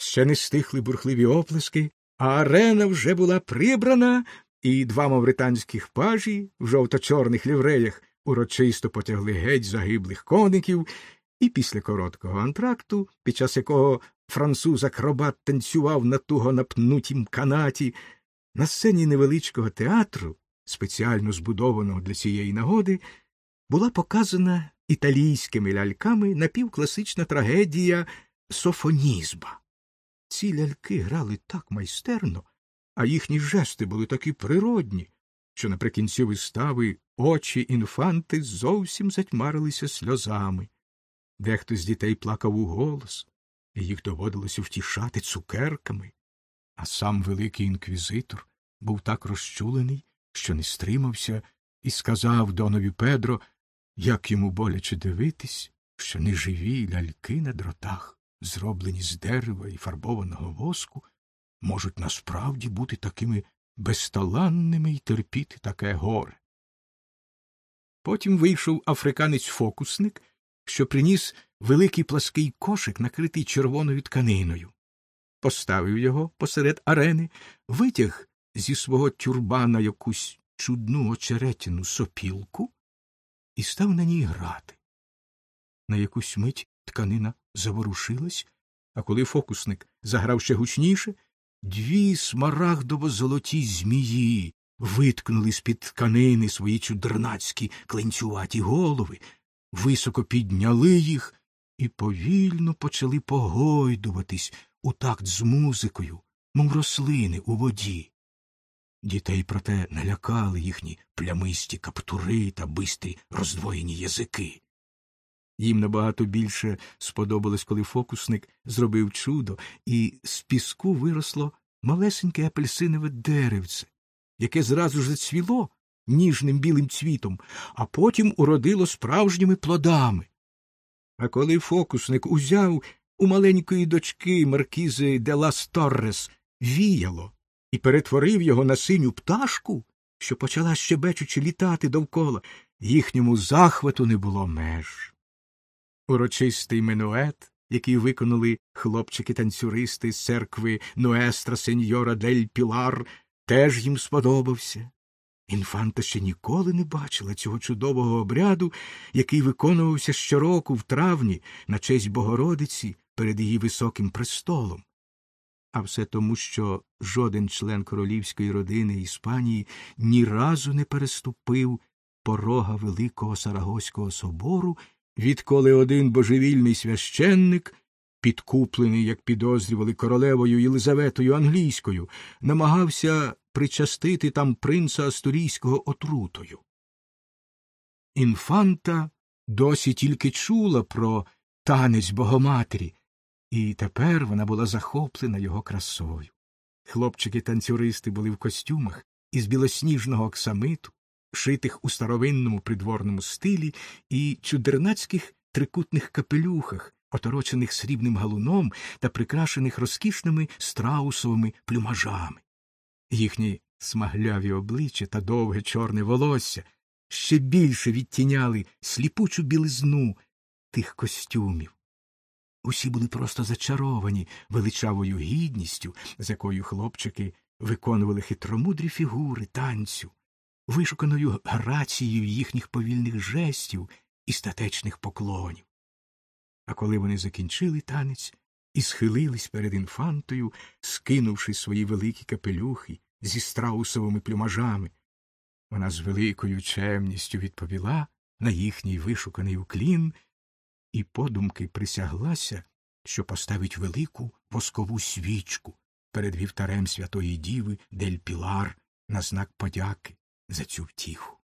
Ще не стихли бурхливі оплески, а арена вже була прибрана, і два мавританських пажі в жовто-чорних лівреях урочисто потягли геть загиблих коників, і після короткого антракту, під час якого француз-акробат танцював на туго напнутім канаті, на сцені невеличкого театру, спеціально збудованого для цієї нагоди, була показана італійськими ляльками напівкласична трагедія «Софонізба». Ці ляльки грали так майстерно, а їхні жести були такі природні, що наприкінці вистави очі інфанти зовсім затьмарилися сльозами. Дехто з дітей плакав уголос, і їх доводилося втішати цукерками, а сам великий інквізитор був так розчулений, що не стримався і сказав донові Педро, як йому боляче дивитись, що неживі ляльки на дротах, зроблені з дерева і фарбованого воску, можуть насправді бути такими безталанними й терпіти таке горе. Потім вийшов африканець-фокусник, що приніс великий плаский кошик, накритий червоною тканиною. Поставив його посеред арени, витяг зі свого тюрбана якусь чудну очеретяну сопілку і став на ній грати. На якусь мить тканина заворушилась, а коли фокусник заграв ще гучніше, дві смарагдово-золоті змії виткнули з-під тканини свої чудернацькі кленцюваті голови, високо підняли їх і повільно почали погойдуватись у такт з музикою, мов рослини у воді. Дітей, проте, налякали їхні плямисті каптури та бистрі роздвоєні язики. Їм набагато більше сподобалось, коли фокусник зробив чудо, і з піску виросло малесеньке апельсинове деревце, яке зразу ж зацвіло ніжним білим цвітом, а потім уродило справжніми плодами. А коли фокусник узяв у маленької дочки маркізи де лас Торрес віяло і перетворив його на синю пташку, що почала щебечучи літати довкола, їхньому захвату не було меж. Урочистий минует, який виконали хлопчики-танцюристи з церкви Нуестра Сеньора дель Пілар, теж їм сподобався. Інфанта ще ніколи не бачила цього чудового обряду, який виконувався щороку в травні на честь Богородиці перед її високим престолом. А все тому, що жоден член королівської родини Іспанії ні разу не переступив порога Великого Сарагоського собору, відколи один божевільний священник, підкуплений, як підозрювали, королевою Єлизаветою Англійською, намагався причастити там принца Астурійського отрутою. Інфанта досі тільки чула про танець Богоматері, і тепер вона була захоплена його красою. Хлопчики-танцюристи були в костюмах із білосніжного оксамиту, шитих у старовинному придворному стилі, і чудернацьких трикутних капелюхах, оторочених срібним галуном та прикрашених розкішними страусовими плюмажами. Їхні смагляві обличчя та довге чорне волосся ще більше відтіняли сліпучу білизну тих костюмів. Усі були просто зачаровані величавою гідністю, з якою хлопчики виконували хитромудрі фігури танцю, вишуканою грацією їхніх повільних жестів і статечних поклонів. А коли вони закінчили танець і схилились перед інфантою, скинувши свої великі капелюхи зі страусовими плюмажами, вона з великою чемністю відповіла на їхній вишуканий уклін і подумки присяглася, що поставить велику воскову свічку перед вівтарем Святої Діви дель Пілар на знак подяки за цю втіху.